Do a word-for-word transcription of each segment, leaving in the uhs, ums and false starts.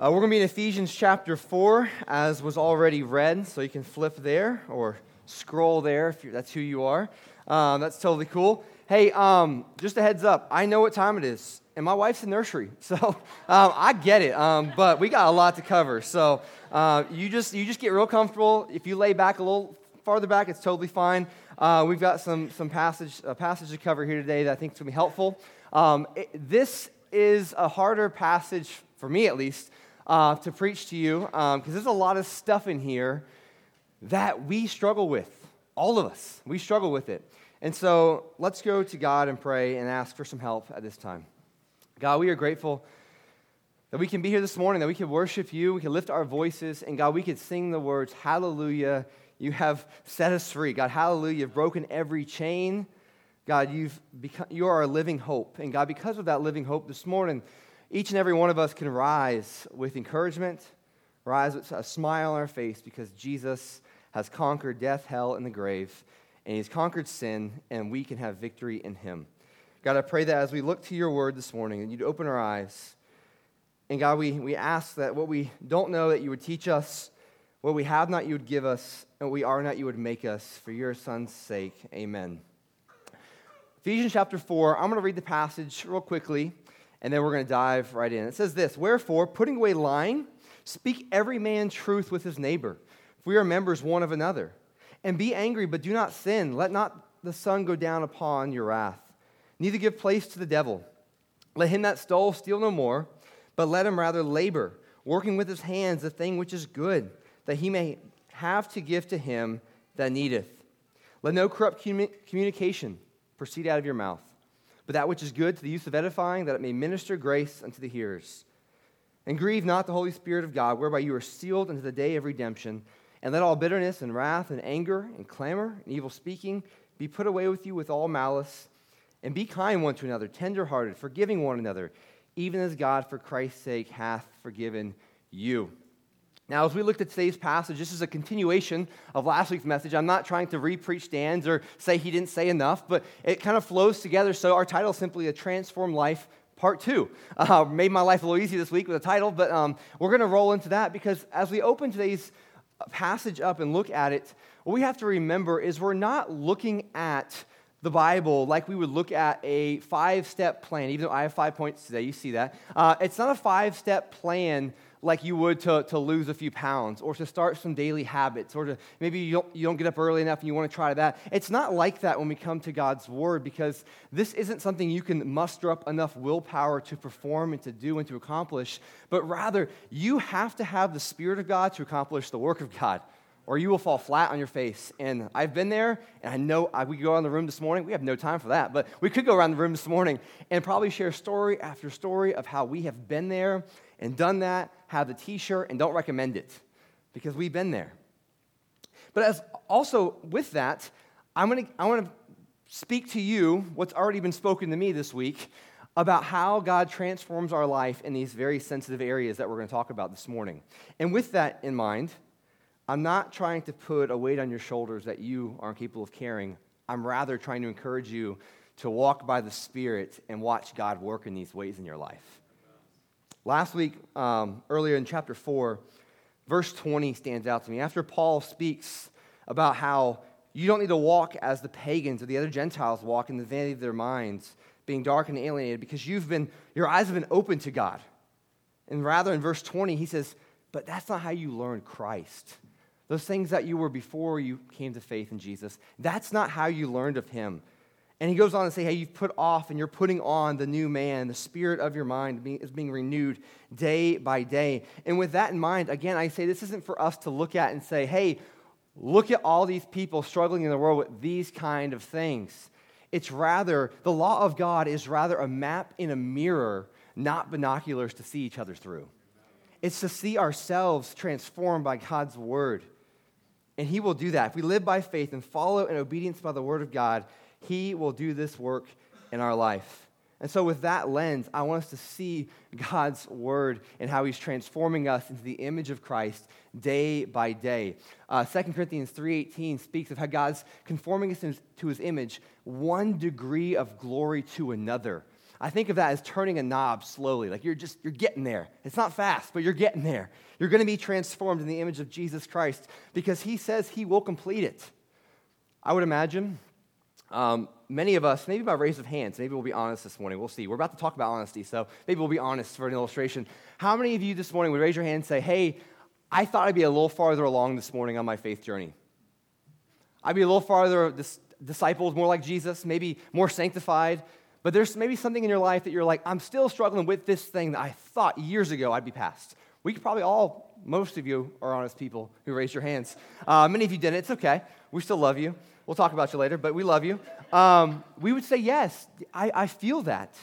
Uh, we're going to be in Ephesians chapter four, as was already read, so you can flip there or scroll there if you're, that's who you are. Um, that's totally cool. Hey, um, just a heads up, I know what time it is, and my wife's in nursery, so um, I get it, um, but we got a lot to cover, so uh, you just you just get real comfortable. If you lay back a little farther back, it's totally fine. Uh, we've got some some passage a passage to cover here today that I think is going to be helpful. Um, it, this is a harder passage, for me at least, Uh, to preach to you, because um, there's a lot of stuff in here that we struggle with. All of us, we struggle with it. And so let's go to God and pray and ask for some help at this time. God, we are grateful that we can be here this morning, that we can worship you, we can lift our voices, and God, we can sing the words, hallelujah, you have set us free. God, hallelujah, you've broken every chain. God, you've become, you are a living hope. And God, because of that living hope this morning, each and every one of us can rise with encouragement, rise with a smile on our face because Jesus has conquered death, hell, and the grave, and he's conquered sin, and we can have victory in him. God, I pray that as we look to your word this morning, that you'd open our eyes. And God, we, we ask that what we don't know, that you would teach us, what we have not, you would give us, and what we are not, you would make us, for your son's sake. Amen. Ephesians chapter four, I'm going to read the passage real quickly, and then we're going to dive right in. It says this, "Wherefore, putting away lying, speak every man truth with his neighbor, for we are members one of another. And be angry, but do not sin. Let not the sun go down upon your wrath. Neither give place to the devil. Let him that stole steal no more, but let him rather labor, working with his hands the thing which is good, that he may have to give to him that needeth. Let no corrupt commu- communication proceed out of your mouth, but that which is good to the use of edifying, that it may minister grace unto the hearers. And grieve not the Holy Spirit of God, whereby you are sealed unto the day of redemption. And let all bitterness and wrath and anger and clamor and evil speaking be put away with you with all malice. And be kind one to another, tenderhearted, forgiving one another, even as God for Christ's sake hath forgiven you." Now, as we looked at today's passage, this is a continuation of last week's message. I'm not trying to re-preach Dan's or say he didn't say enough, but it kind of flows together. So our title is simply A Transformed Life, Part two. Uh, made my life a little easy this week with a title, but um, we're going to roll into that because as we open today's passage up and look at it, what we have to remember is we're not looking at the Bible like we would look at a five-step plan, even though I have five points today, you see that. Uh, it's not a five-step plan like you would to, to lose a few pounds or to start some daily habits or to maybe you don't, you don't get up early enough and you want to try that. It's not like that when we come to God's Word because this isn't something you can muster up enough willpower to perform and to do and to accomplish, but rather you have to have the Spirit of God to accomplish the work of God, or you will fall flat on your face. And I've been there, and I know I, we could go around the room this morning. We have no time for that, but we could go around the room this morning and probably share story after story of how we have been there and done that, have the t-shirt, and don't recommend it because we've been there. But as also with that, I'm gonna I want to speak to you what's already been spoken to me this week about how God transforms our life in these very sensitive areas that we're going to talk about this morning. And with that in mind, I'm not trying to put a weight on your shoulders that you aren't capable of carrying. I'm rather trying to encourage you to walk by the Spirit and watch God work in these ways in your life. Last week, um, earlier in chapter four, verse twenty stands out to me. After Paul speaks about how you don't need to walk as the pagans or the other Gentiles walk in the vanity of their minds, being dark and alienated, because you've been, your eyes have been opened to God. And rather in verse twenty, he says, but that's not how you learned Christ. Those things that you were before you came to faith in Jesus, that's not how you learned of him. And he goes on to say, hey, you've put off and you're putting on the new man. The spirit of your mind is being renewed day by day. And with that in mind, again, I say this isn't for us to look at and say, hey, look at all these people struggling in the world with these kind of things. It's rather, the law of God is rather a map in a mirror, not binoculars to see each other through. It's to see ourselves transformed by God's word. And he will do that. If we live by faith and follow in obedience by the word of God, he will do this work in our life. And so with that lens, I want us to see God's word and how he's transforming us into the image of Christ day by day. Uh, Second Corinthians three eighteen speaks of how God's conforming us to his image one degree of glory to another. I think of that as turning a knob slowly. Like you're just, you're getting there. It's not fast, but you're getting there. You're going to be transformed in the image of Jesus Christ because he says he will complete it. I would imagine um, many of us, maybe by raise of hands, maybe we'll be honest this morning. We'll see. We're about to talk about honesty, so maybe we'll be honest for an illustration. How many of you this morning would raise your hand and say, hey, I thought I'd be a little farther along this morning on my faith journey. I'd be a little farther dis- disciples, more like Jesus, maybe more sanctified. But there's maybe something in your life that you're like, I'm still struggling with this thing that I thought years ago I'd be past. We could probably all, most of you are honest people who raised your hands. Uh, many of you didn't. It's okay. We still love you. We'll talk about you later, but we love you. Um, we would say, yes, I, I feel that.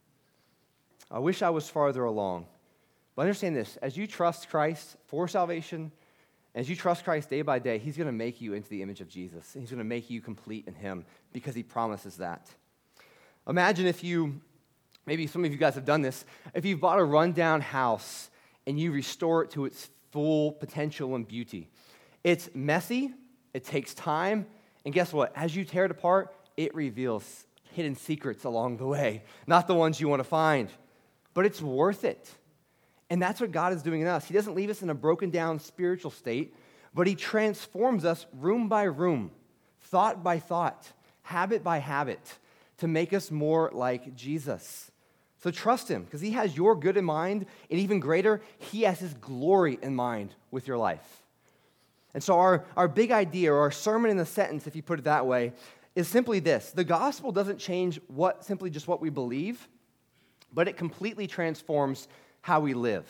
I wish I was farther along. But understand this, as you trust Christ for salvation, as you trust Christ day by day, he's going to make you into the image of Jesus. He's going to make you complete in him because he promises that. Imagine if you, maybe some of you guys have done this, if you bought a rundown house and you restore it to its full potential and beauty. It's messy, it takes time, and guess what? As you tear it apart, it reveals hidden secrets along the way, not the ones you want to find, but it's worth it. And that's what God is doing in us. He doesn't leave us in a broken down spiritual state, but he transforms us room by room, thought by thought, habit by habit, to make us more like Jesus. So trust him, because he has your good in mind, and even greater, he has his glory in mind with your life. And so our, our big idea, or our sermon in a sentence, if you put it that way, is simply this. The gospel doesn't change what simply just what we believe, but it completely transforms how we live.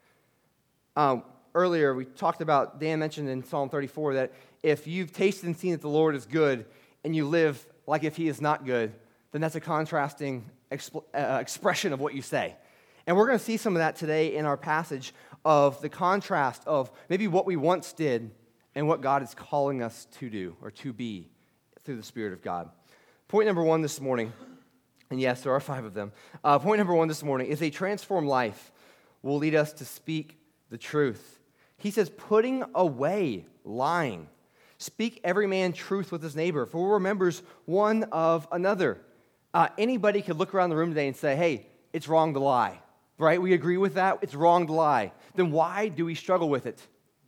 Um, earlier, we talked about, Dan mentioned in Psalm thirty-four, that if you've tasted and seen that the Lord is good, and you live like if he is not good, then that's a contrasting exp- uh, expression of what you say. And we're going to see some of that today in our passage of the contrast of maybe what we once did and what God is calling us to do or to be through the Spirit of God. Point number one this morning, and yes, there are five of them. Uh, point number one this morning is a transformed life will lead us to speak the truth. He says, putting away lying. Speak every man truth with his neighbor, for we're members one of another. Uh, anybody could look around the room today and say, hey, it's wrong to lie, right? We agree with that. It's wrong to lie. Then why do we struggle with it?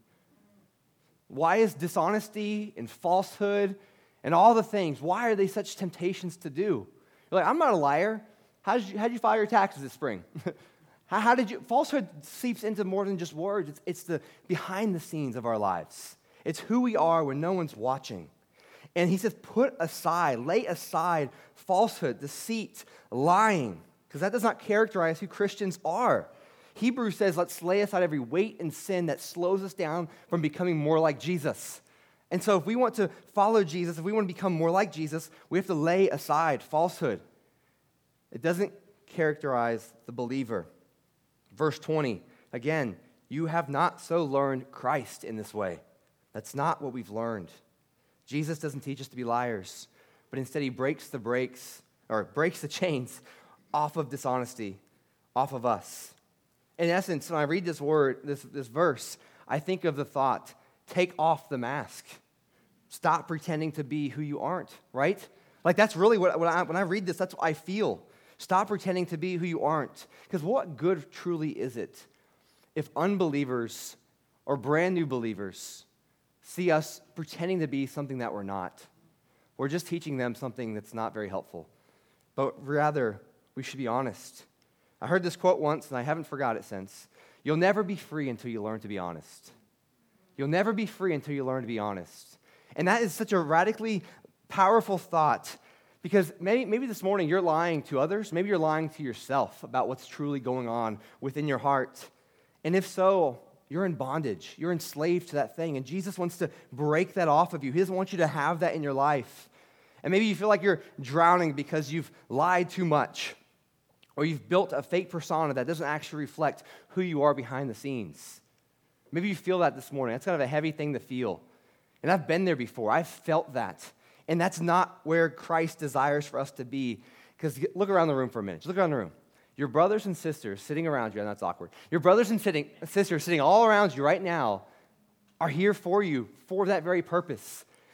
Why is dishonesty and falsehood and all the things, why are they such temptations to do? You're like, I'm not a liar. How did you, how did you file your taxes this spring? how, how did you, falsehood seeps into more than just words. It's, it's the behind the scenes of our lives. It's who we are when no one's watching. And he says, put aside, lay aside falsehood, deceit, lying, because that does not characterize who Christians are. Hebrews says, let's lay aside every weight and sin that slows us down from becoming more like Jesus. And so if we want to follow Jesus, if we want to become more like Jesus, we have to lay aside falsehood. It doesn't characterize the believer. Verse twenty, again, you have not so learned Christ in this way. That's not what we've learned. Jesus doesn't teach us to be liars, but instead he breaks the brakes, or breaks the chains off of dishonesty, off of us. In essence, when I read this word, this, this verse, I think of the thought, take off the mask. Stop pretending to be who you aren't, right? Like that's really what, when I, when I read this, that's what I feel. Stop pretending to be who you aren't. Because what good truly is it if unbelievers or brand new believers see us pretending to be something that we're not? We're just teaching them something that's not very helpful. But rather, we should be honest. I heard this quote once, and I haven't forgot it since. You'll never be free until you learn to be honest. You'll never be free until you learn to be honest. And that is such a radically powerful thought, because maybe, maybe this morning you're lying to others. Maybe you're lying to yourself about what's truly going on within your heart. And if so, you're in bondage. You're enslaved to that thing. And Jesus wants to break that off of you. He doesn't want you to have that in your life. And maybe you feel like you're drowning because you've lied too much, or you've built a fake persona that doesn't actually reflect who you are behind the scenes. Maybe you feel that this morning. That's kind of a heavy thing to feel. And I've been there before. I've felt that. And that's not where Christ desires for us to be. Because look around the room for a minute. Just look around the room. Your brothers and sisters sitting around you, and that's awkward. Your brothers and sitting, sisters sitting all around you right now are here for you for that very purpose.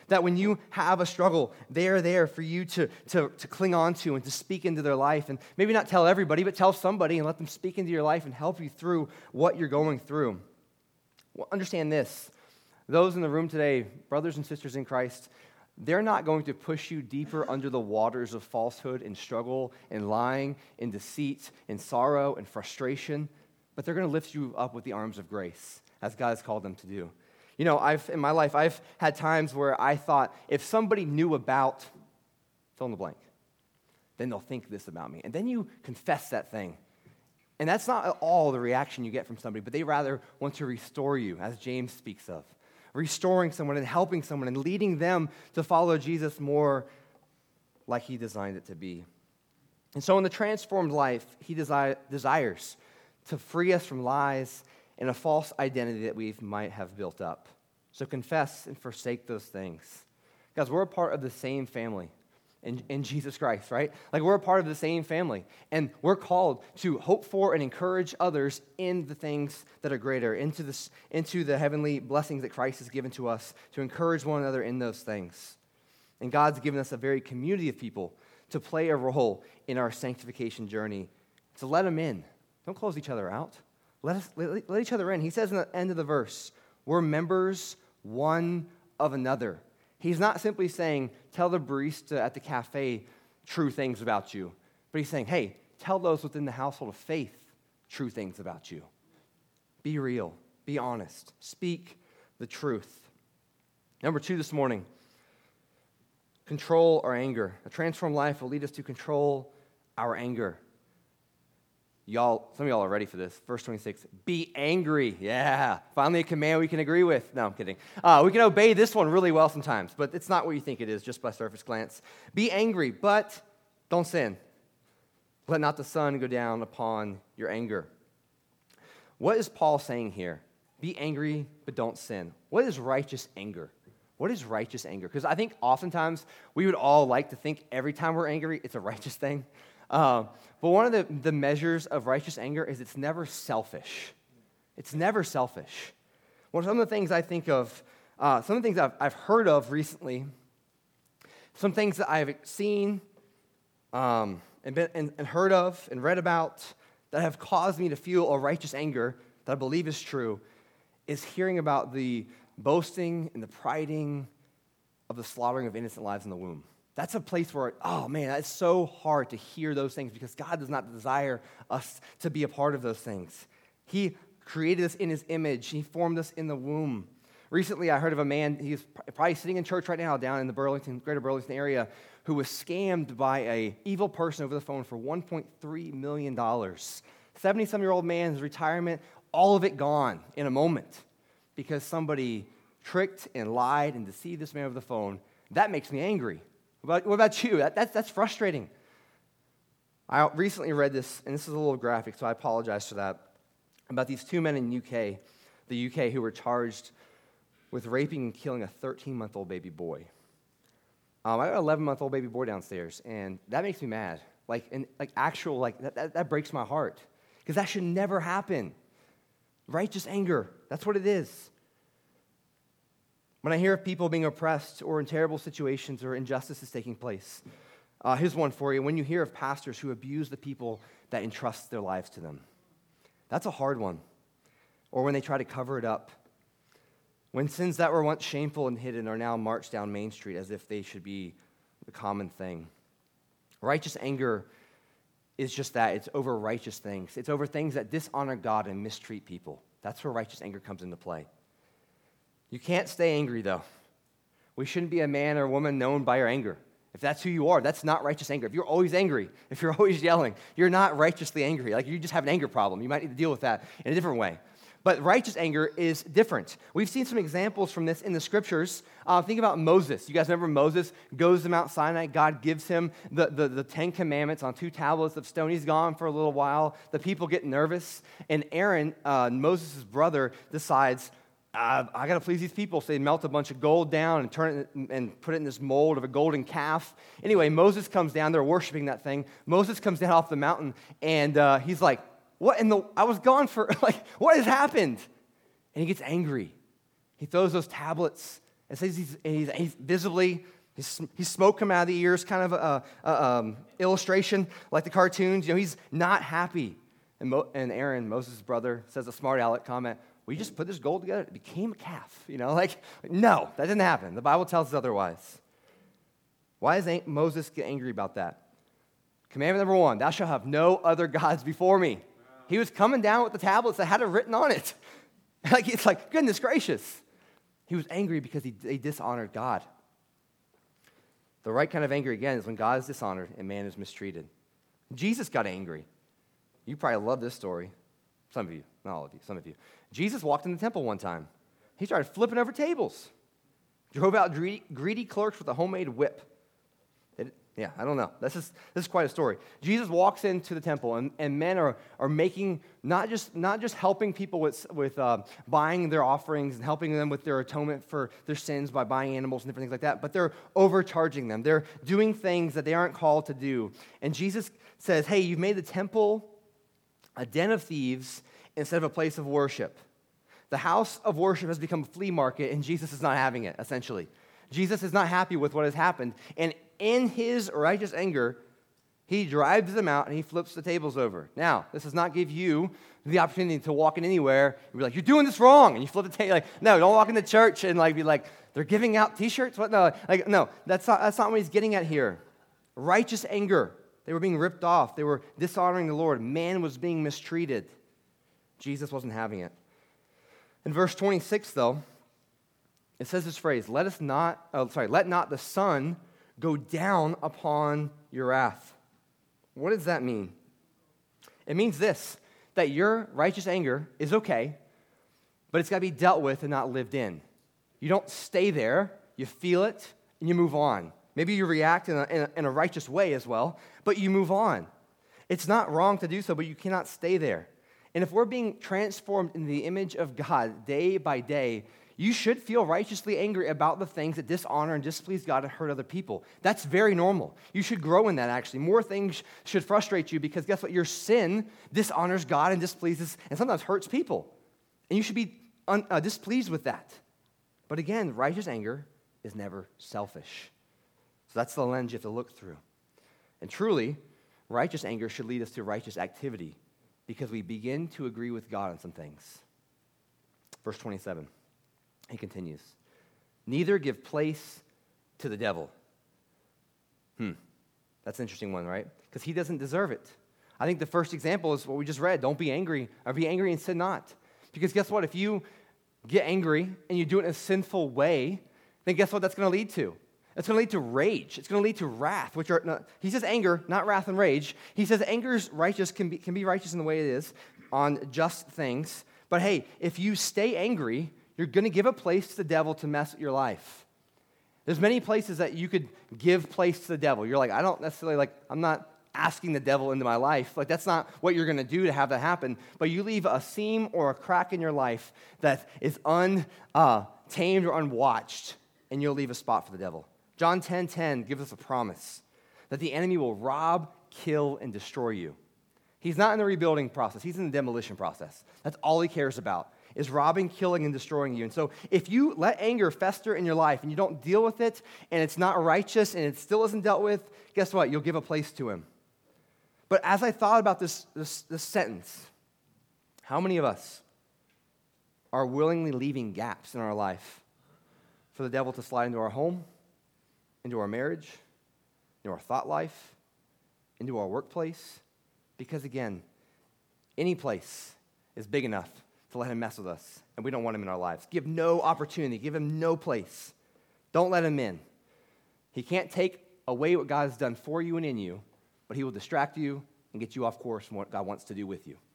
That when you have a struggle, they're there for you to, to, to cling on to and to speak into their life. And maybe not tell everybody, but tell somebody and let them speak into your life and help you through what you're going through. Well, understand this. Those in the room today, brothers and sisters in Christ, they're not going to push you deeper under the waters of falsehood and struggle and lying and deceit and sorrow and frustration, but they're going to lift you up with the arms of grace, as God has called them to do. You know, I've in my life, I've had times where I thought, if somebody knew about, fill in the blank, then they'll think this about me. And then you confess that thing. And that's not at all the reaction you get from somebody, but they rather want to restore you, as James speaks of. Restoring someone and helping someone and leading them to follow Jesus more like he designed it to be. And so in the transformed life, he desi- desires to free us from lies and a false identity that we might have built up. So confess and forsake those things. Guys, we're a part of the same family in, in Jesus Christ, right? Like we're a part of the same family. And we're called to hope for and encourage others in the things that are greater, into, this, into the heavenly blessings that Christ has given to us, to encourage one another in those things. And God's given us a very community of people to play a role in our sanctification journey, to let them in. Don't close each other out. Let us let, let each other in. He says in the end of the verse, we're members one of another. He's not simply saying, tell the barista at the cafe true things about you, but he's saying, hey, tell those within the household of faith true things about you. Be real. Be honest. Speak the truth. Number two this morning, control our anger. A transformed life will lead us to control our anger. Y'all, some of y'all are ready for this. Verse twenty-six, be angry. Yeah, finally a command we can agree with. No, I'm kidding. Uh, we can obey this one really well sometimes, but it's not what you think it is just by surface glance. Be angry, but don't sin. Let not the sun go down upon your anger. What is Paul saying here? Be angry, but don't sin. What is righteous anger? What is righteous anger? Because I think oftentimes we would all like to think every time we're angry, it's a righteous thing. Uh, but one of the, the measures of righteous anger is it's never selfish. It's never selfish. Well, some of the things I think of, uh, some of the things I've, I've heard of recently, some things that I've seen um, and, been, and, and heard of and read about that have caused me to feel a righteous anger that I believe is true, is hearing about the boasting and the priding of the slaughtering of innocent lives in the womb. That's a place where, oh man, it's so hard to hear those things because God does not desire us to be a part of those things. He created us in his image. He formed us in the womb. Recently, I heard of a man, he's probably sitting in church right now down in the Burlington, greater Burlington area, who was scammed by an evil person over the phone for one point three million dollars. seventy-some-year-old man, his retirement, all of it gone in a moment because somebody tricked and lied and deceived this man over the phone. That makes me angry. What about, what about you? That, that's, that's frustrating. I recently read this, and this is a little graphic, so I apologize for that, about these two men in U K, the U K, who were charged with raping and killing a thirteen-month-old baby boy. Um, I got an eleven-month-old baby boy downstairs, and that makes me mad. Like, and, like actual, like, that, that, that breaks my heart, because that should never happen. Righteous anger, that's what it is. When I hear of people being oppressed or in terrible situations or injustices taking place, uh, here's one for you. When you hear of pastors who abuse the people that entrust their lives to them, that's a hard one. Or when they try to cover it up. When sins that were once shameful and hidden are now marched down Main Street as if they should be the common thing. Righteous anger is just that. It's over righteous things. It's over things that dishonor God and mistreat people. That's where righteous anger comes into play. You can't stay angry, though. We shouldn't be a man or woman known by your anger. If that's who you are, that's not righteous anger. If you're always angry, if you're always yelling, you're not righteously angry. Like, you just have an anger problem. You might need to deal with that in a different way. But righteous anger is different. We've seen some examples from this in the scriptures. Uh, think about Moses. You guys remember Moses goes to Mount Sinai. God gives him the, the, the Ten Commandments on two tablets of stone. He's gone for a little while. The people get nervous. And Aaron, uh, Moses' brother, decides, Uh, I got to please these people. So they melt a bunch of gold down and turn it in, and put it in this mold of a golden calf. Anyway, Moses comes down. They're worshiping that thing. Moses comes down off the mountain, and uh, he's like, what in the, I was gone for, like, what has happened? And he gets angry. He throws those tablets It says he's, he's, he's visibly, he's, he's smoke coming out of the ears, kind of a, a um, illustration like the cartoons. You know, he's not happy. And, Mo, and Aaron, Moses' brother, says a smart aleck comment, well, you just put this gold together, it became a calf. You know, like, no, that didn't happen. The Bible tells us otherwise. Why does Moses get angry about that? Commandment number one, thou shalt have no other gods before me. He was coming down with the tablets that had it written on it. Like, it's like, goodness gracious. He was angry because he, he dishonored God. The right kind of anger, again, is when God is dishonored and man is mistreated. Jesus got angry. You probably love this story. Some of you, not all of you, some of you. Jesus walked in the temple one time. He started flipping over tables. Drove out greedy, greedy clerks with a homemade whip. It, yeah, I don't know. This is, this is quite a story. Jesus walks into the temple, and, and men are, are making, not just, not just helping people with, with uh, buying their offerings and helping them with their atonement for their sins by buying animals and different things like that, but they're overcharging them. They're doing things that they aren't called to do. And Jesus says, hey, you've made the temple a den of thieves instead of a place of worship. The house of worship has become a flea market, and Jesus is not having it, essentially. Jesus is not happy with what has happened, and in his righteous anger, he drives them out and he flips the tables over. Now, this does not give you the opportunity to walk in anywhere and be like, you're doing this wrong, and you flip the table. Like, no, don't walk into church and like be like, they're giving out T-shirts. What? No, like no, that's not that's not what he's getting at here. Righteous anger. They were being ripped off. They were dishonoring the Lord. Man was being mistreated. Jesus wasn't having it. In verse twenty-six, though, it says this phrase, let us not, oh, sorry, let not the sun go down upon your wrath. What does that mean? It means this, that your righteous anger is okay, but it's got to be dealt with and not lived in. You don't stay there, you feel it, and you move on. Maybe you react in a, in a, in a righteous way as well, but you move on. It's not wrong to do so, but you cannot stay there. And if we're being transformed in the image of God day by day, you should feel righteously angry about the things that dishonor and displease God and hurt other people. That's very normal. You should grow in that, actually. More things should frustrate you because guess what? Your sin dishonors God and displeases and sometimes hurts people. And you should be un, uh, displeased with that. But again, righteous anger is never selfish. So that's the lens you have to look through. And truly, righteous anger should lead us to righteous activity because we begin to agree with God on some things. Verse twenty-seven. He continues, neither give place to the devil. Hmm, that's an interesting one, right? Because he doesn't deserve it. I think the first example is what we just read. Don't be angry, or be angry and sin not. Because guess what? If you get angry and you do it in a sinful way, then guess what that's going to lead to? It's going to lead to rage. It's going to lead to wrath, which are, not, he says anger, not wrath and rage. He says anger's righteous, can be, can be righteous in the way it is on just things. But hey, if you stay angry, you're going to give a place to the devil to mess with your life. There's many places that you could give place to the devil. You're like, I don't necessarily like, I'm not asking the devil into my life. Like, that's not what you're going to do to have that happen. But you leave a seam or a crack in your life that is untamed uh, or unwatched, and you'll leave a spot for the devil. John ten ten gives us a promise that the enemy will rob, kill, and destroy you. He's not in the rebuilding process. He's in the demolition process. That's all he cares about, is robbing, killing, and destroying you. And so if you let anger fester in your life and you don't deal with it and it's not righteous and it still isn't dealt with, guess what? You'll give a place to him. But as I thought about this, this, this sentence, how many of us are willingly leaving gaps in our life for the devil to slide into our home, into our marriage, into our thought life, into our workplace? Because again, any place is big enough to let him mess with us, and we don't want him in our lives. Give no opportunity. Give him no place. Don't let him in. He can't take away what God has done for you and in you, but he will distract you and get you off course from what God wants to do with you.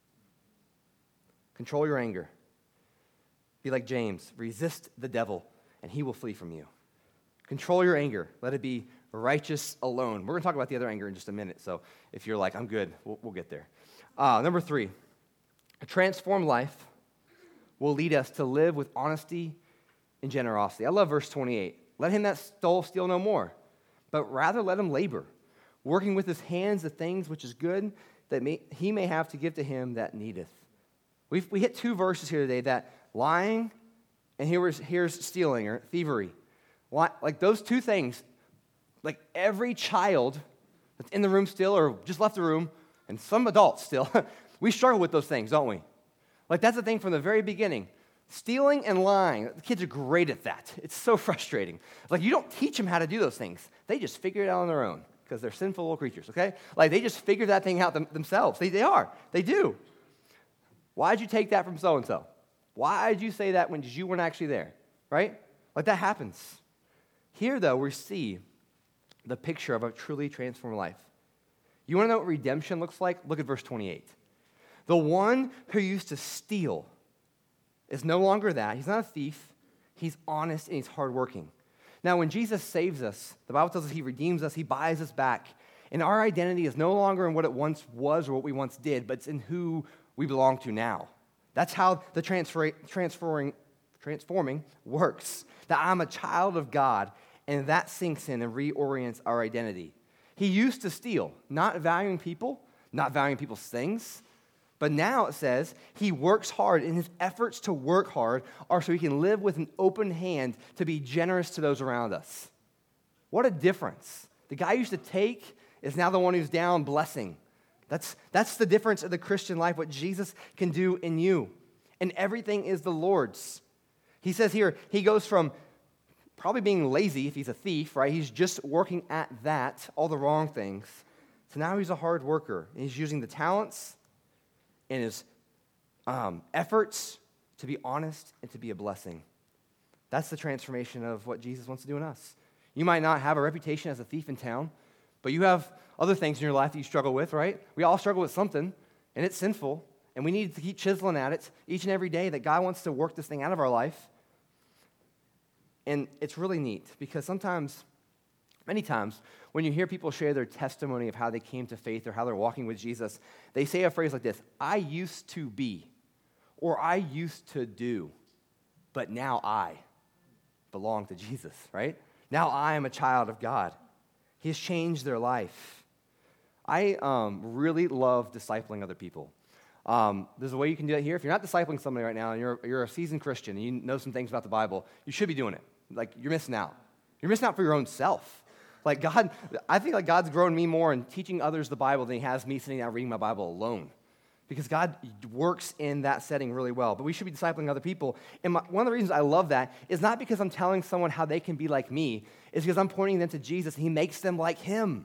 Control your anger. Be like James. Resist the devil, and he will flee from you. Control your anger. Let it be righteous alone. We're going to talk about the other anger in just a minute, so if you're like, I'm good, we'll, we'll get there. Uh, number three, a transformed life will lead us to live with honesty and generosity. I love verse twenty-eight. Let him that stole steal no more, but rather let him labor, working with his hands the things which is good, that may, he may have to give to him that needeth. We've, we hit two verses here today, that lying and here's, here's stealing or thievery. Like those two things, like every child that's in the room still or just left the room, and some adults still, we struggle with those things, don't we? Like that's the thing from the very beginning. Stealing and lying, the kids are great at that. It's so frustrating. Like you don't teach them how to do those things. They just figure it out on their own because they're sinful little creatures, okay? Like they just figure that thing out them, themselves. They, they are. They do. Why'd you take that from so-and-so? Why'd you say that when you weren't actually there, right? Like that happens. Here, though, we see the picture of a truly transformed life. You want to know what redemption looks like? Look at verse twenty-eight. The one who used to steal is no longer that. He's not a thief. He's honest and he's hardworking. Now, when Jesus saves us, the Bible tells us he redeems us, he buys us back. And our identity is no longer in what it once was or what we once did, but it's in who we belong to now. That's how the transfer, transferring, transforming works. That I'm a child of God, and that sinks in and reorients our identity. He used to steal, not valuing people, not valuing people's things, but now it says he works hard, and his efforts to work hard are so he can live with an open hand to be generous to those around us. What a difference. The guy who used to take is now the one who's down blessing. That's, that's the difference of the Christian life, what Jesus can do in you. And everything is the Lord's. He says here, he goes from probably being lazy if he's a thief, right? He's just working at that, all the wrong things. So now he's a hard worker. And he's using the talents and his um, efforts to be honest and to be a blessing. That's the transformation of what Jesus wants to do in us. You might not have a reputation as a thief in town, but you have other things in your life that you struggle with, right? We all struggle with something, and it's sinful, and we need to keep chiseling at it each and every day that God wants to work this thing out of our life. And it's really neat because sometimes, many times, when you hear people share their testimony of how they came to faith or how they're walking with Jesus, they say a phrase like this, I used to be, or I used to do, but now I belong to Jesus, right? Now I am a child of God. He has changed their life. I um, really love discipling other people. Um, there's a way you can do that here. If you're not discipling somebody right now and you're, you're a seasoned Christian and you know some things about the Bible, you should be doing it. Like, you're missing out. You're missing out for your own self. Like, God, I think like God's grown me more in teaching others the Bible than he has me sitting down reading my Bible alone. Because God works in that setting really well. But we should be discipling other people. And my, one of the reasons I love that is not because I'm telling someone how they can be like me. It's because I'm pointing them to Jesus and he makes them like him.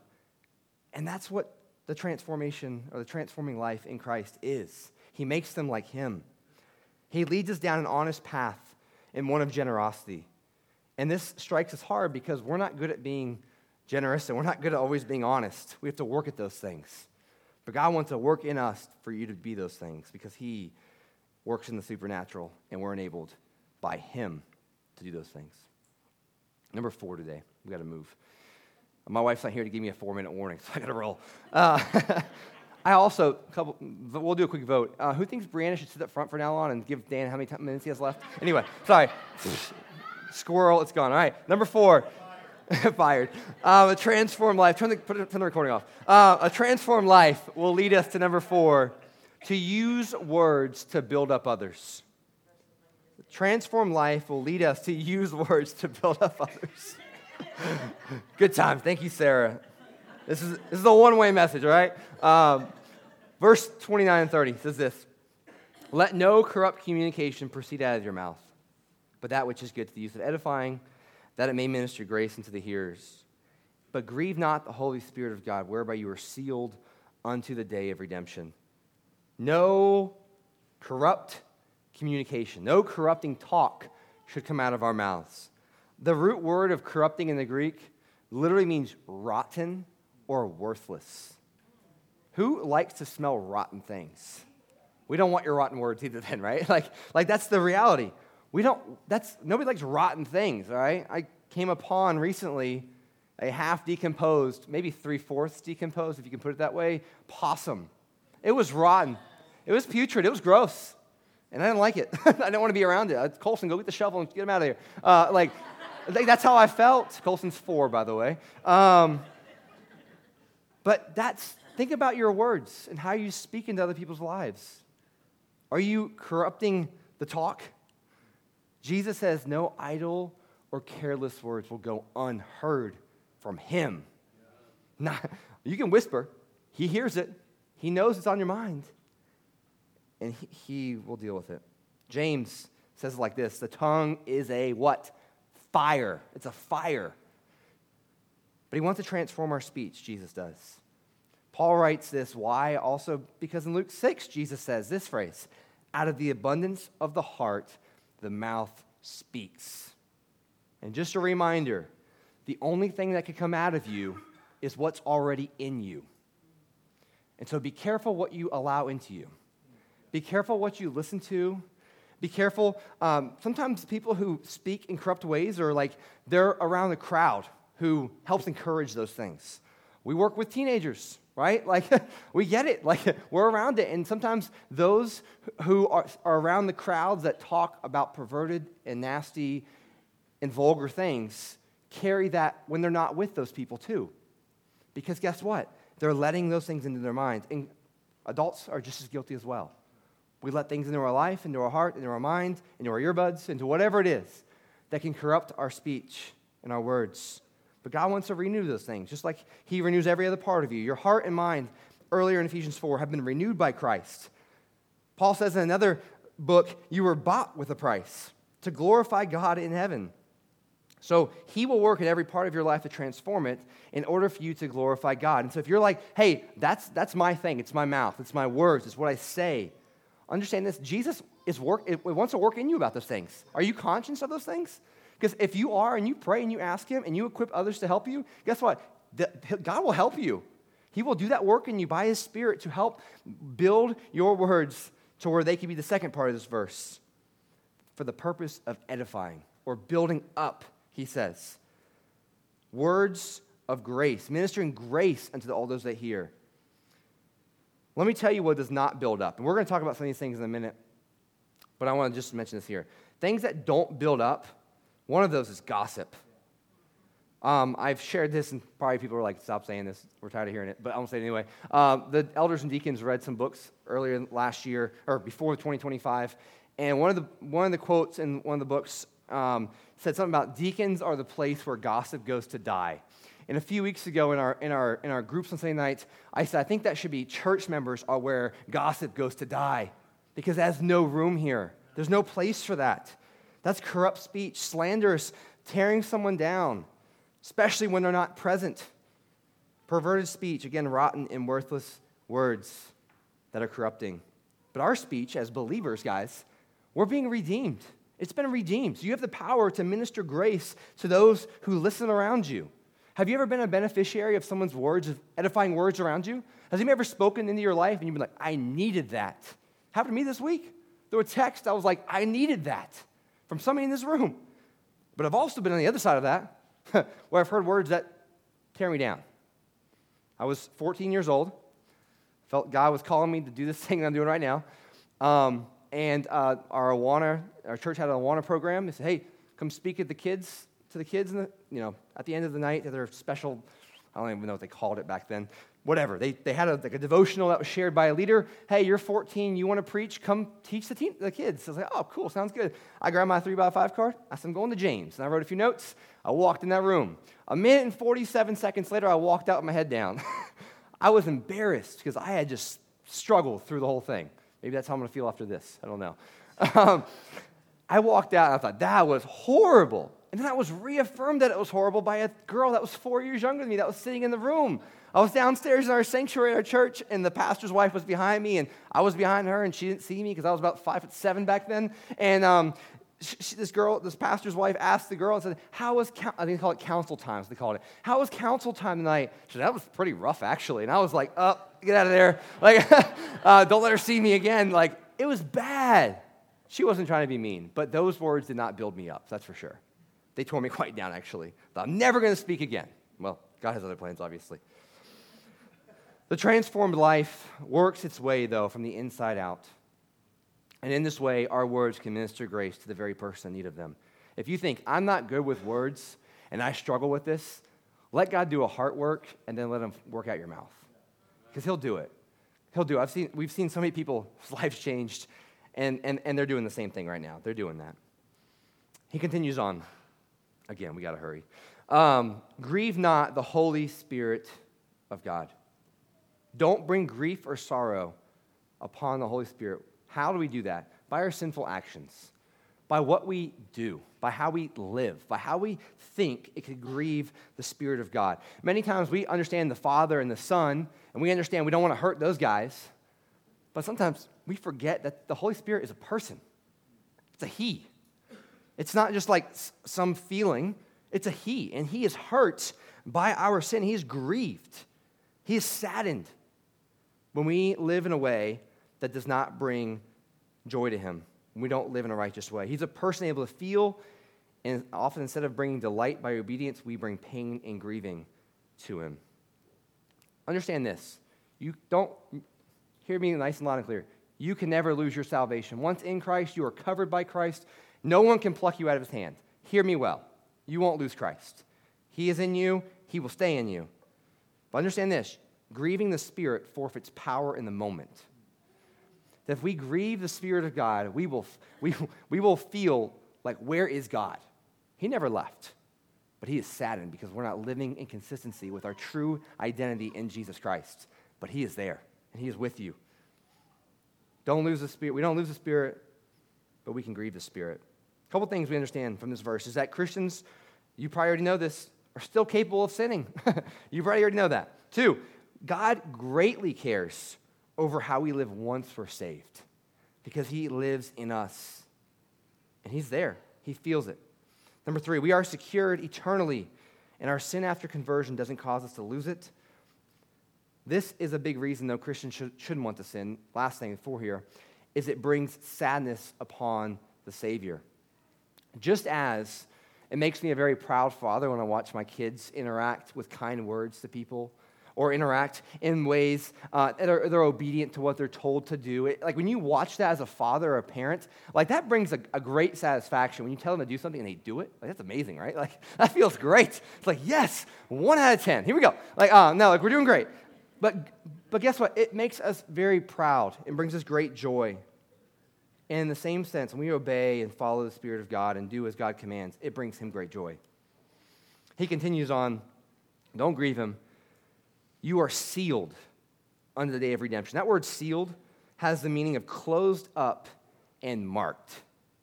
And that's what the transformation or the transforming life in Christ is. He makes them like him. He leads us down an honest path and one of generosity. And this strikes us hard because we're not good at being generous and we're not good at always being honest. We have to work at those things. But God wants to work in us for you to be those things because he works in the supernatural and we're enabled by him to do those things. Number four today, we got to move. My wife's not here to give me a four-minute warning, so I got to roll. Uh, I also, couple, we'll do a quick vote. Uh, who thinks Brianna should sit up front from now on and give Dan how many t- minutes he has left? Anyway, sorry. Squirrel, it's gone. All right, number four. Fired. Um, a transformed life. Turn the, put it, turn the recording off. Uh, a transformed life will lead us to number four, to use words to build up others. A transformed life will lead us to use words to build up others. Good times. Thank you, Sarah. This is this is a one-way message, all right? Um, verse twenty-nine and thirty says this, let no corrupt communication proceed out of your mouth, but that which is good to the use of edifying, that it may minister grace unto the hearers. But grieve not the Holy Spirit of God, whereby you are sealed unto the day of redemption. No corrupt communication, no corrupting talk should come out of our mouths. The root word of corrupting in the Greek literally means rotten or worthless. Who likes to smell rotten things? We don't want your rotten words either then, right? Like, like that's the reality. We don't, that's, nobody likes rotten things, all right? I came upon recently a half decomposed, maybe three-fourths decomposed, if you can put it that way, possum. It was rotten. It was putrid. It was gross. And I didn't like it. I didn't want to be around it. Colson, go get the shovel and get him out of here. Uh, like, that's how I felt. Colson's four, by the way. Um, but that's, think about your words and how you speak into other people's lives. Are you corrupting the talk? Jesus says no idle or careless words will go unheard from him. Not, you can whisper. He hears it. He knows it's on your mind. And he, he will deal with it. James says it like this. The tongue is a what? Fire. It's a fire. But he wants to transform our speech, Jesus does. Paul writes this. Why? Also because in Luke six, Jesus says this phrase, out of the abundance of the heart, the mouth speaks. And just a reminder, the only thing that can come out of you is what's already in you. And so be careful what you allow into you. Be careful what you listen to. Be careful. Um, sometimes people who speak in corrupt ways are like, they're around the crowd who helps encourage those things. We work with teenagers, right? Like, we get it. Like, we're around it. And sometimes those who are, are around the crowds that talk about perverted and nasty and vulgar things carry that when they're not with those people too. Because guess what? They're letting those things into their minds. And adults are just as guilty as well. We let things into our life, into our heart, into our mind, into our earbuds, into whatever it is that can corrupt our speech and our words. But God wants to renew those things, just like he renews every other part of you. Your heart and mind, earlier in Ephesians four, have been renewed by Christ. Paul says in another book, you were bought with a price to glorify God in heaven. So he will work in every part of your life to transform it in order for you to glorify God. And so if you're like, hey, that's that's my thing. It's my mouth. It's my words. It's what I say. Understand this. Jesus is work. It wants to work in you about those things. Are you conscious of those things? Because if you are and you pray and you ask him and you equip others to help you, guess what? The, God will help you. He will do that work in you by his Spirit to help build your words to where they can be the second part of this verse for the purpose of edifying or building up. He says, words of grace, ministering grace unto all those that hear. Let me tell you what does not build up. And we're going to talk about some of these things in a minute, but I want to just mention this here. Things that don't build up, one of those is gossip. Um, I've shared this, and probably people are like, stop saying this. We're tired of hearing it, but I'm going to say it anyway. Um, the elders and deacons read some books earlier last year, or before twenty twenty-five, and one of the one of the quotes in one of the books um, said something about deacons are the place where gossip goes to die. And a few weeks ago in our in our in our groups on Sunday nights, I said I think that should be church members are where gossip goes to die, because it has no room here. There's no place for that. That's corrupt speech, slanderous, tearing someone down, especially when they're not present. Perverted speech, again, rotten and worthless words that are corrupting. But our speech as believers, guys, we're being redeemed. It's been redeemed. So you have the power to minister grace to those who listen around you. Have you ever been a beneficiary of someone's words, of edifying words around you? Has anyone ever spoken into your life and you've been like, I needed that? Happened to me this week. Through a text, I was like, I needed that from somebody in this room. But I've also been on the other side of that, where I've heard words that tear me down. I was fourteen years old. Felt God was calling me to do this thing that I'm doing right now. Um, and uh, our Awana, our church had an Awana program. They said, hey, come speak at the kids, to the kids, in the, you know, at the end of the night at their special, I don't even know what they called it back then. Whatever. They they had a, like a devotional that was shared by a leader. Hey, you're fourteen. You want to preach? Come teach the, teen, the kids. I was like, oh, cool. Sounds good. I grabbed my three by five card. I said, I'm going to James. And I wrote a few notes. I walked in that room. A minute and forty-seven seconds later, I walked out with my head down. I was embarrassed because I had just struggled through the whole thing. Maybe that's how I'm going to feel after this. I don't know. Um, I walked out and I thought, that was horrible. And then I was reaffirmed that it was horrible by a girl that was four years younger than me that was sitting in the room. I was downstairs in our sanctuary, our church, and the pastor's wife was behind me, and I was behind her, and she didn't see me because I was about five foot seven back then. And um, she, she, this girl, this pastor's wife, asked the girl and said, "How was I think they call it council times? They called it. How was council time tonight?" She said, "That was pretty rough, actually." And I was like, "Oh, get out of there! Like, uh, don't let her see me again." Like, it was bad. She wasn't trying to be mean, but those words did not build me up. That's for sure. They tore me quite down, actually. I'm never going to speak again. Well, God has other plans, obviously. The transformed life works its way, though, from the inside out. And in this way, our words can minister grace to the very person in need of them. If you think, I'm not good with words and I struggle with this, let God do a heart work and then let him work out your mouth. Because he'll do it. He'll do it. I've seen, we've seen so many people's lives changed, and, and, and they're doing the same thing right now. They're doing that. He continues on. Again, we got to hurry. Um, grieve not the Holy Spirit of God. Don't bring grief or sorrow upon the Holy Spirit. How do we do that? By our sinful actions, by what we do, by how we live, by how we think it could grieve the Spirit of God. Many times we understand the Father and the Son, and we understand we don't want to hurt those guys, but sometimes we forget that the Holy Spirit is a person. It's a He. It's not just like some feeling. It's a He, and He is hurt by our sin. He is grieved. He is saddened when we live in a way that does not bring joy to Him. We don't live in a righteous way. He's a person able to feel, and often instead of bringing delight by obedience, we bring pain and grieving to Him. Understand this. You don't, hear me nice and loud and clear. You can never lose your salvation. Once in Christ, you are covered by Christ. No one can pluck you out of His hand. Hear me well. You won't lose Christ. He is in you. He will stay in you. But understand this. Grieving the Spirit forfeits power in the moment. That if we grieve the Spirit of God, we will, we, we will feel like, where is God? He never left. But He is saddened because we're not living in consistency with our true identity in Jesus Christ. But He is there, and He is with you. Don't lose the Spirit. We don't lose the Spirit, but we can grieve the Spirit. A couple things we understand from this verse is that Christians, you probably already know this, are still capable of sinning. You probably already know that. Two, God greatly cares over how we live once we're saved because He lives in us. And He's there. He feels it. Number three, we are secured eternally, and our sin after conversion doesn't cause us to lose it. This is a big reason, though, Christians should, shouldn't want to sin. Last thing, four here, is it brings sadness upon the Savior. Just as it makes me a very proud father when I watch my kids interact with kind words to people or interact in ways uh, that are they're obedient to what they're told to do. It, like when you watch that as a father or a parent, like that brings a, a great satisfaction. When you tell them to do something and they do it, like that's amazing, right? Like that feels great. It's like, yes, one out of ten. Here we go. Like, uh, no, like we're doing great. But, but guess what? It makes us very proud and brings us great joy. And in the same sense, when we obey and follow the Spirit of God and do as God commands, it brings Him great joy. He continues on, don't grieve Him. You are sealed unto the day of redemption. That word sealed has the meaning of closed up and marked.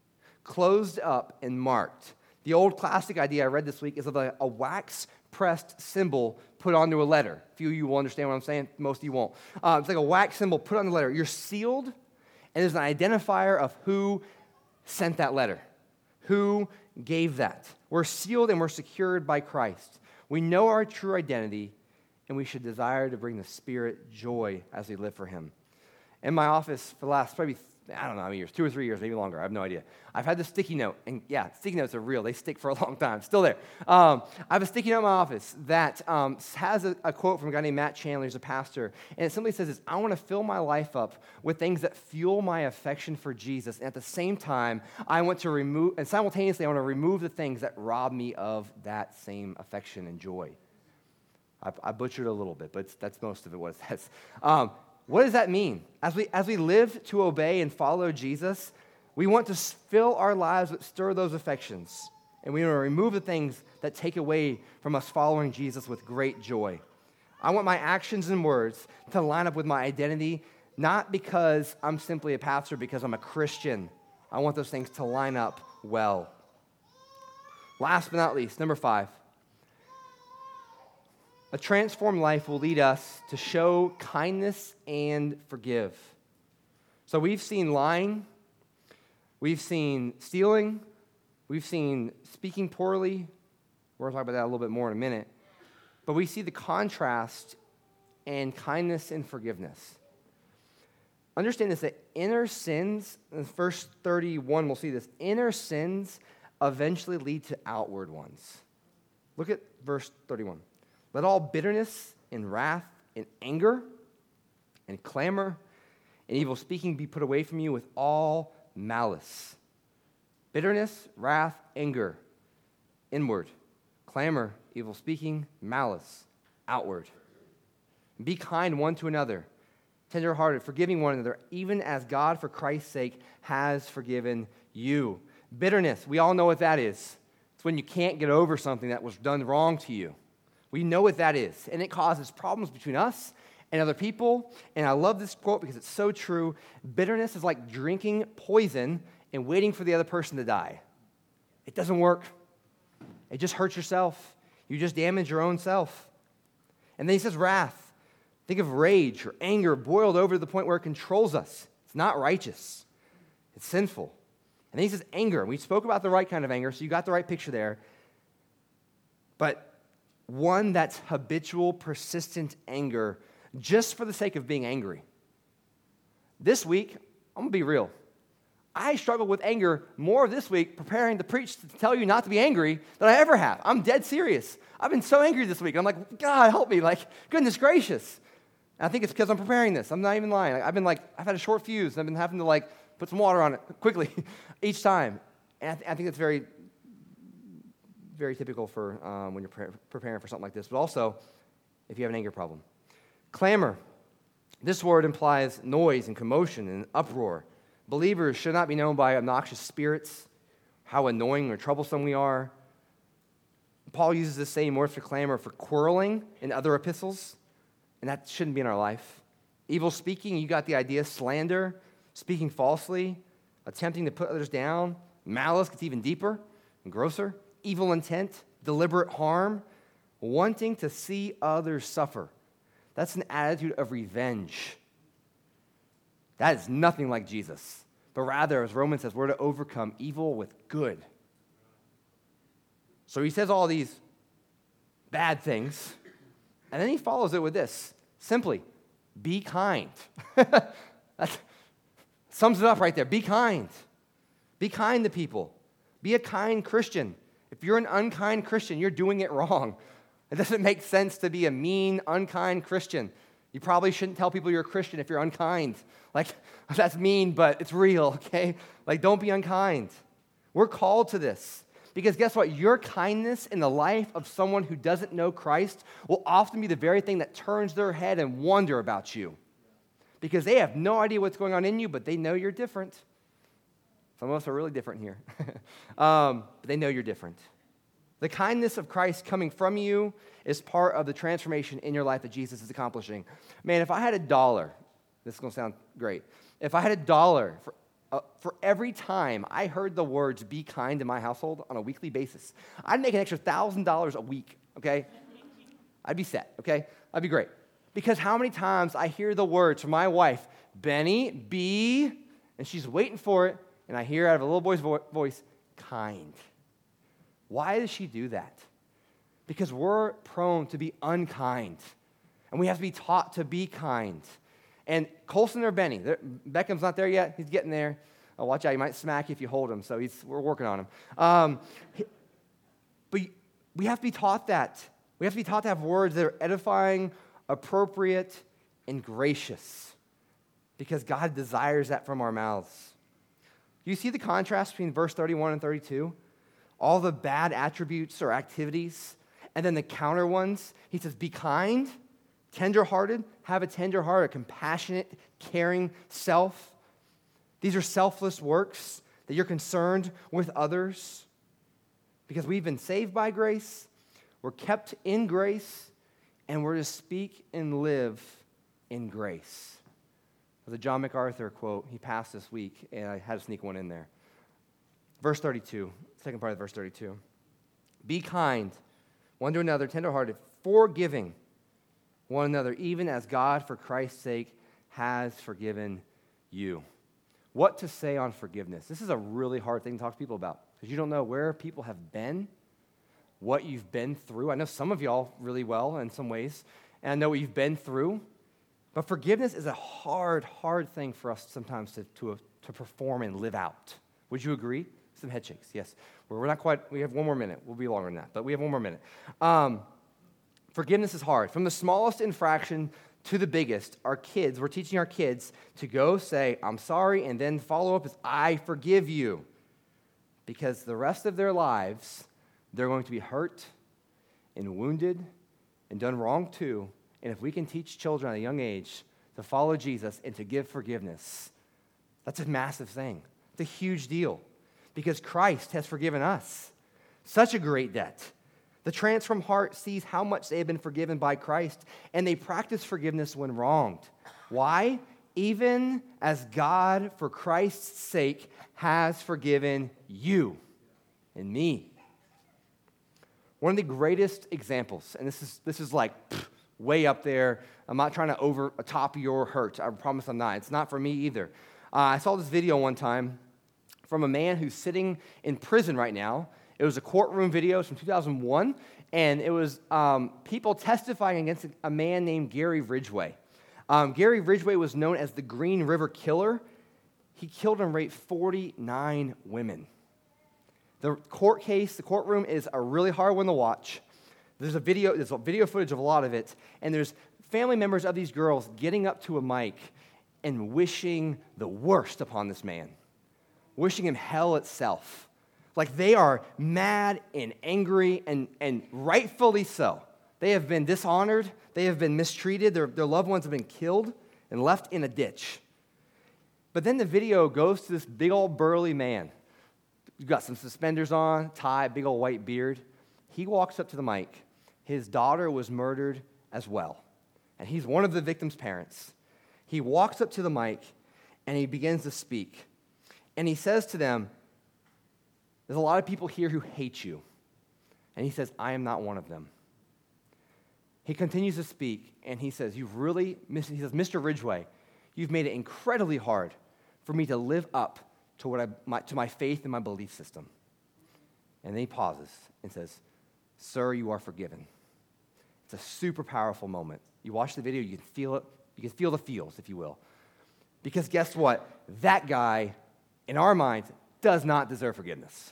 Closed up and marked. The old classic idea I read this week is of a, a wax-pressed symbol put onto a letter. A few of you will understand what I'm saying. Most of you won't. Uh, it's like a wax symbol put on the letter. You're sealed, and there's an identifier of who sent that letter, who gave that. We're sealed and we're secured by Christ. We know our true identity, and we should desire to bring the Spirit joy as we live for Him. In my office for the last probably, I don't know how many years, two or three years, maybe longer, I have no idea. I've had this sticky note, and yeah, sticky notes are real. They stick for a long time, still there. Um, I have a sticky note in my office that um, has a, a quote from a guy named Matt Chandler, who's a pastor, and it simply says this: I want to fill my life up with things that fuel my affection for Jesus, and at the same time, I want to remove, and simultaneously, I want to remove the things that rob me of that same affection and joy. I, I butchered a little bit, but it's, that's most of it what it says. Um, what does that mean? As we as we live to obey and follow Jesus, we want to fill our lives with stir those affections, and we want to remove the things that take away from us following Jesus with great joy. I want my actions and words to line up with my identity, not because I'm simply a pastor, because I'm a Christian. I want those things to line up well. Last but not least, number five. A transformed life will lead us to show kindness and forgive. So we've seen lying, we've seen stealing, we've seen speaking poorly. We're going to talk about that a little bit more in a minute. But we see the contrast in kindness and forgiveness. Understand this, that inner sins, in verse thirty-one, we'll see this, inner sins eventually lead to outward ones. Look at verse thirty-one. Let all bitterness and wrath and anger and clamor and evil speaking be put away from you with all malice. Bitterness, wrath, anger, inward. Clamor, evil speaking, malice, outward. Be kind one to another, tenderhearted, forgiving one another, even as God, for Christ's sake, has forgiven you. Bitterness, we all know what that is. It's when you can't get over something that was done wrong to you. We know what that is, and it causes problems between us and other people. And I love this quote because it's so true. Bitterness is like drinking poison and waiting for the other person to die. It doesn't work. It just hurts yourself. You just damage your own self. And then he says wrath. Think of rage or anger boiled over to the point where it controls us. It's not righteous. It's sinful. And then he says anger. We spoke about the right kind of anger, so you got the right picture there. But one that's habitual, persistent anger just for the sake of being angry. This week, I'm going to be real. I struggled with anger more this week preparing to preach to tell you not to be angry than I ever have. I'm dead serious. I've been so angry this week. I'm like, God, help me. Like, goodness gracious. And I think it's because I'm preparing this. I'm not even lying. I've been like, I've had a short fuse. And I've been having to like put some water on it quickly each time. And I, th- I think it's very, very typical for um, when you're pre- preparing for something like this. But also, if you have an anger problem. Clamor. This word implies noise and commotion and uproar. Believers should not be known by obnoxious spirits, how annoying or troublesome we are. Paul uses the same word for clamor for quarreling in other epistles, and that shouldn't be in our life. Evil speaking, you got the idea, slander, speaking falsely, attempting to put others down. Malice gets even deeper and grosser. Evil intent, deliberate harm, wanting to see others suffer. That's an attitude of revenge. That is nothing like Jesus. But rather, as Romans says, we're to overcome evil with good. So he says all these bad things, and then he follows it with this. Simply, be kind. That sums it up right there. Be kind. Be kind to people. Be a kind Christian. If you're an unkind Christian, you're doing it wrong. It doesn't make sense to be a mean, unkind Christian. You probably shouldn't tell people you're a Christian if you're unkind. Like, that's mean, but it's real, okay? Like, don't be unkind. We're called to this. Because guess what? Your kindness in the life of someone who doesn't know Christ will often be the very thing that turns their head and wonder about you. Because they have no idea what's going on in you, but they know you're different. Some of us are really different here. um, but they know you're different. The kindness of Christ coming from you is part of the transformation in your life that Jesus is accomplishing. Man, if I had a dollar, this is going to sound great. If I had a dollar for, uh, for every time I heard the words be kind in my household on a weekly basis, I'd make an extra one thousand dollars a week, okay? I'd be set, okay? I'd be great. Because how many times I hear the words from my wife, Benny, be, and she's waiting for it, and I hear out of a little boy's vo- voice, kind. Why does she do that? Because we're prone to be unkind, and we have to be taught to be kind. And Colson or Benny, Beckham's not there yet. He's getting there. Oh, watch out, he might smack you if you hold him, so he's, we're working on him. Um, but we have to be taught that. We have to be taught to have words that are edifying, appropriate, and gracious, because God desires that from our mouths. Do you see the contrast between verse thirty-one and thirty-two? All the bad attributes or activities, and then the counter ones. He says, be kind, tender-hearted, have a tender heart, a compassionate, caring self. These are selfless works that you're concerned with others. Because we've been saved by grace, we're kept in grace, and we're to speak and live in grace. There's a John MacArthur quote he passed this week, and I had to sneak one in there. Verse thirty-two, second part of verse thirty-two. Be kind one to another, tenderhearted, forgiving one another, even as God, for Christ's sake, has forgiven you. What to say on forgiveness? This is a really hard thing to talk to people about, because you don't know where people have been, what you've been through. I know some of y'all really well in some ways, and I know what you've been through. But forgiveness is a hard, hard thing for us sometimes to, to, to perform and live out. Would you agree? Some head shakes, yes. We're not quite, we have one more minute. We'll be longer than that, but we have one more minute. Um, forgiveness is hard. From the smallest infraction to the biggest, our kids, we're teaching our kids to go say, I'm sorry, and then follow up with, I forgive you. Because the rest of their lives, they're going to be hurt and wounded and done wrong too. And if we can teach children at a young age to follow Jesus and to give forgiveness, that's a massive thing. It's a huge deal. Because Christ has forgiven us. such a great debt. The transformed heart sees how much they have been forgiven by Christ, and they practice forgiveness when wronged. Why? Even as God, for Christ's sake, has forgiven you and me. One of the greatest examples, and this is this is like pff, way up there. I'm not trying to over top your hurt. I promise I'm not. It's not for me either. Uh, I saw this video one time from a man who's sitting in prison right now. It was a courtroom video. It's from two thousand one, and it was um, people testifying against a man named Gary Ridgway. Um, Gary Ridgway was known as the Green River Killer. He killed and raped forty-nine women. The court case, the courtroom is a really hard one to watch. There's a video, there's a video footage of a lot of it, and there's family members of these girls getting up to a mic and wishing the worst upon this man, wishing him hell itself. Like they are mad and angry, and, and rightfully so. They have been dishonored. They have been mistreated. Their, their loved ones have been killed and left in a ditch. But then the video goes to this big old burly man. You've got some suspenders on, tie, big old white beard. He walks up to the mic. His daughter was murdered as well. And he's one of the victim's parents. He walks up to the mic and he begins to speak. And he says to them, there's a lot of people here who hate you. And he says, I am not one of them. He continues to speak, and he says, you've really, he says, Mister Ridgway, you've made it incredibly hard for me to live up to what I, my, to my faith and my belief system. And then he pauses and says, sir, you are forgiven. It's a super powerful moment. You watch the video, you can feel it, you can feel the feels, if you will. Because guess what? That guy, in our minds, does not deserve forgiveness.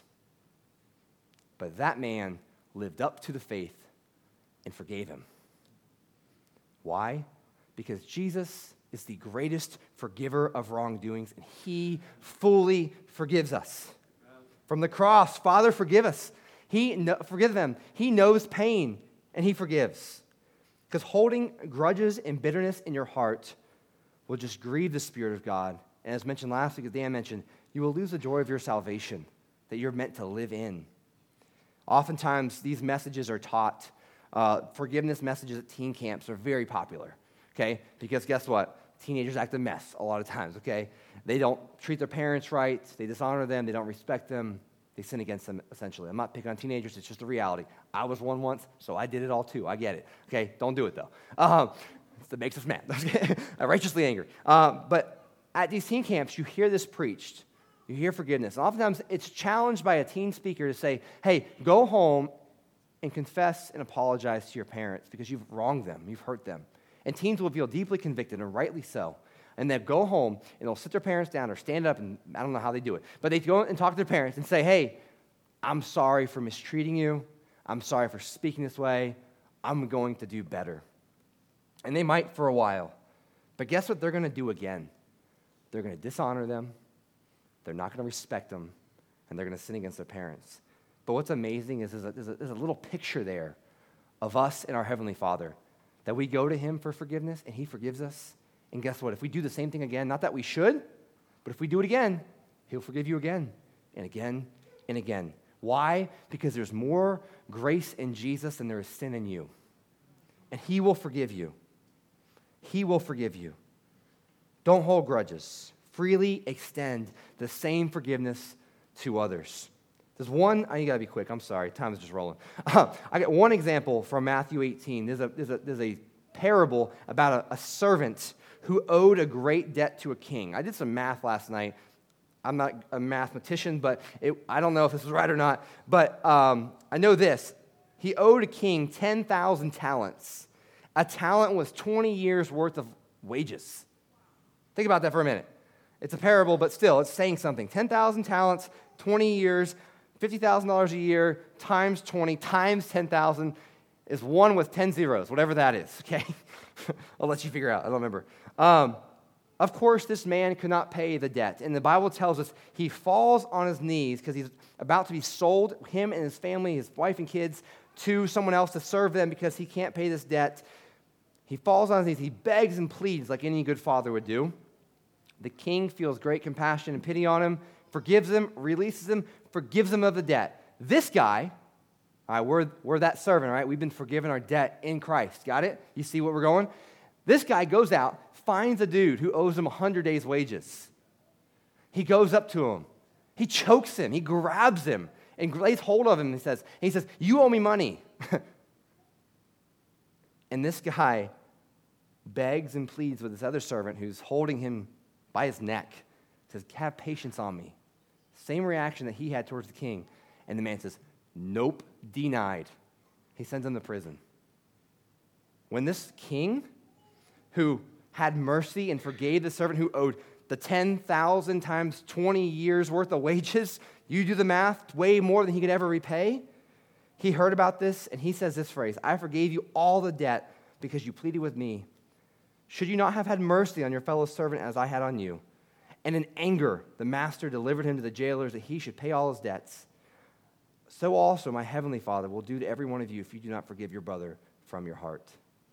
But that man lived up to the faith and forgave him. Why? Because Jesus is the greatest forgiver of wrongdoings, and he fully forgives us. From the cross, Father, forgive us. He no, forgive them. He knows pain, and he forgives. Because holding grudges and bitterness in your heart will just grieve the Spirit of God. And as mentioned last week, as Dan mentioned, you will lose the joy of your salvation that you're meant to live in. Oftentimes, these messages are taught. Uh, forgiveness messages at teen camps are very popular, okay? Because guess what? Teenagers act a mess a lot of times, okay? They don't treat their parents right. They dishonor them. They don't respect them. They sin against them, essentially. I'm not picking on teenagers. It's just a reality. I was one once, so I did it all too. I get it, okay? Don't do it, though. Um, it makes us mad. I'm righteously angry. Um, but at these teen camps, you hear this preached. You hear forgiveness. And oftentimes, it's challenged by a teen speaker to say, hey, go home and confess and apologize to your parents because you've wronged them, you've hurt them. And teens will feel deeply convicted, and rightly so. And they'll go home, and they'll sit their parents down or stand up, and I don't know how they do it, but they go and talk to their parents and say, hey, I'm sorry for mistreating you. I'm sorry for speaking this way. I'm going to do better. And they might for a while. But guess what they're going to do again? They're going to dishonor them. They're not going to respect them, and they're going to sin against their parents. But what's amazing is there's a, there's, a, there's a little picture there of us and our Heavenly Father, that we go to him for forgiveness, and he forgives us. And guess what? If we do the same thing again, not that we should, but if we do it again, he'll forgive you again and again and again. Why? Because there's more grace in Jesus than there is sin in you. And he will forgive you. He will forgive you. Don't hold grudges. Freely extend the same forgiveness to others. There's one, I gotta be quick, I'm sorry, time is just rolling. Uh, I got one example from Matthew eighteen. There's a, there's a, there's a parable about a, a servant who owed a great debt to a king. I did some math last night. I'm not a mathematician, but it, I don't know if this is right or not, but um, I know this. He owed a king ten thousand talents. A talent was twenty years worth of wages. Think about that for a minute. It's a parable, but still, it's saying something. ten thousand talents, twenty years, fifty thousand dollars a year, times twenty, times ten thousand is one with ten zeros, whatever that is, okay? I'll let you figure out. I don't remember. Um, of course, this man could not pay the debt. And the Bible tells us he falls on his knees because he's about to be sold, him and his family, his wife and kids, to someone else to serve them because he can't pay this debt. He falls on his knees. He begs and pleads like any good father would do. The king feels great compassion and pity on him, forgives him, releases him, forgives him of the debt. This guy All right, we're, we're that servant, all right? We've been forgiven our debt in Christ. Got it? You see where we're going? This guy goes out, finds a dude who owes him one hundred days' wages. He goes up to him. He chokes him. He grabs him and lays hold of him. And he says, he says, you owe me money. And this guy begs and pleads with this other servant who's holding him by his neck. Says, have patience on me. Same reaction that he had towards the king. And the man says, nope, denied. He sends him to prison. When this king, who had mercy and forgave the servant who owed the ten thousand times twenty years worth of wages, you do the math, way more than he could ever repay. He heard about this, and he says this phrase, I forgave you all the debt because you pleaded with me. Should you not have had mercy on your fellow servant as I had on you? And in anger, the master delivered him to the jailers that he should pay all his debts. So also my heavenly Father will do to every one of you if you do not forgive your brother from your heart.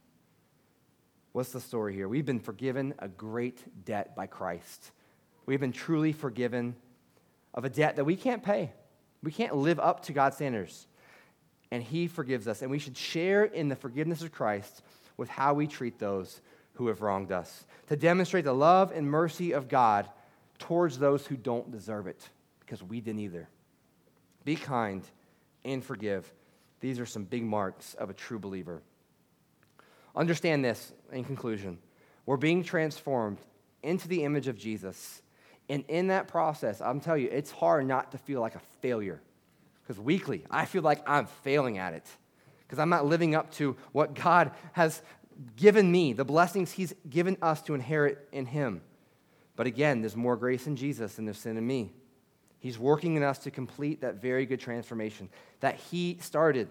What's the story here? We've been forgiven a great debt by Christ. We've been truly forgiven of a debt that we can't pay. We can't live up to God's standards. And he forgives us. And we should share in the forgiveness of Christ with how we treat those who have wronged us, to demonstrate the love and mercy of God towards those who don't deserve it, because we didn't either. Be kind and forgive. These are some big marks of a true believer. Understand this in conclusion. We're being transformed into the image of Jesus. And in that process, I'm telling you, it's hard not to feel like a failure. Because weekly, I feel like I'm failing at it. Because I'm not living up to what God has given me, the blessings he's given us to inherit in him. But again, there's more grace in Jesus than there's sin in me. He's working in us to complete that very good transformation that he started.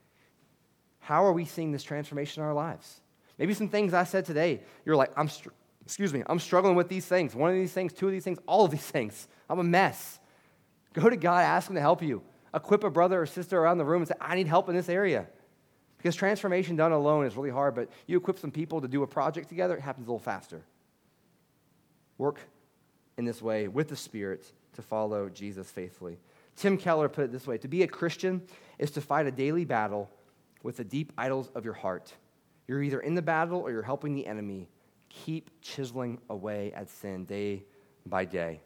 How are we seeing this transformation in our lives? Maybe some things I said today, you're like, I'm, str- excuse me, I'm struggling with these things. One of these things, two of these things, all of these things. I'm a mess. Go to God, ask him to help you. Equip a brother or sister around the room and say, I need help in this area. Because transformation done alone is really hard, but you equip some people to do a project together, it happens a little faster. Work in this way with the Spirit to follow Jesus faithfully. Tim Keller put it this way, to be a Christian is to fight a daily battle with the deep idols of your heart. You're either in the battle or you're helping the enemy. Keep chiseling away at sin day by day.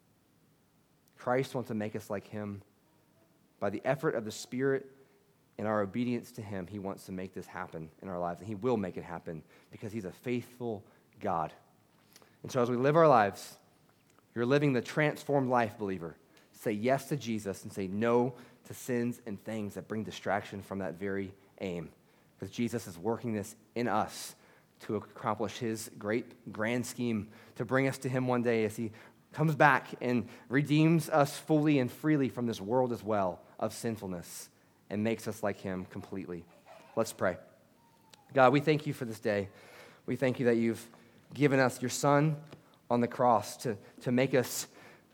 Christ wants to make us like him. By the effort of the Spirit and our obedience to him, he wants to make this happen in our lives, and he will make it happen because he's a faithful God. And so as we live our lives, you're living the transformed life, believer. Say yes to Jesus and say no to sins and things that bring distraction from that very aim. Because Jesus is working this in us to accomplish his great grand scheme to bring us to him one day as he comes back and redeems us fully and freely from this world as well of sinfulness and makes us like him completely. Let's pray. God, we thank you for this day. We thank you that you've given us your Son on the cross to, to make us,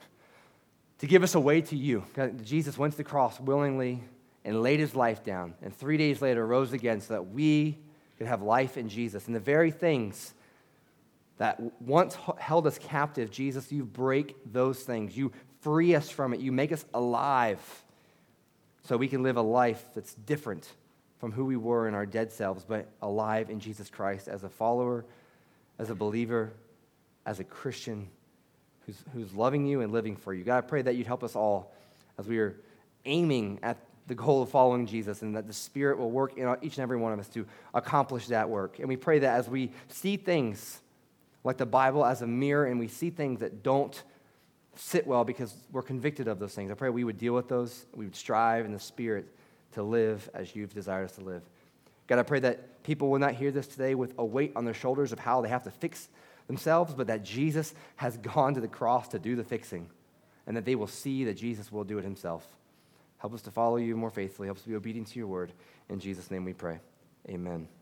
to give us a way to you. God, Jesus went to the cross willingly and laid his life down, and three days later rose again so that we could have life in Jesus. And the very things that once held us captive, Jesus, you break those things. You free us from it. You make us alive so we can live a life that's different from who we were in our dead selves, but alive in Jesus Christ as a follower, as a believer, as a Christian who's, who's loving you and living for you. God, I pray that you'd help us all as we are aiming at the goal of following Jesus, and that the Spirit will work in each and every one of us to accomplish that work. And we pray that as we see things like the Bible as a mirror, and we see things that don't sit well because we're convicted of those things, I pray we would deal with those, we would strive in the Spirit to live as you've desired us to live. God, I pray that people will not hear this today with a weight on their shoulders of how they have to fix themselves, but that Jesus has gone to the cross to do the fixing, and that they will see that Jesus will do it himself. Help us to follow you more faithfully. Help us to be obedient to your word. In Jesus' name we pray. Amen.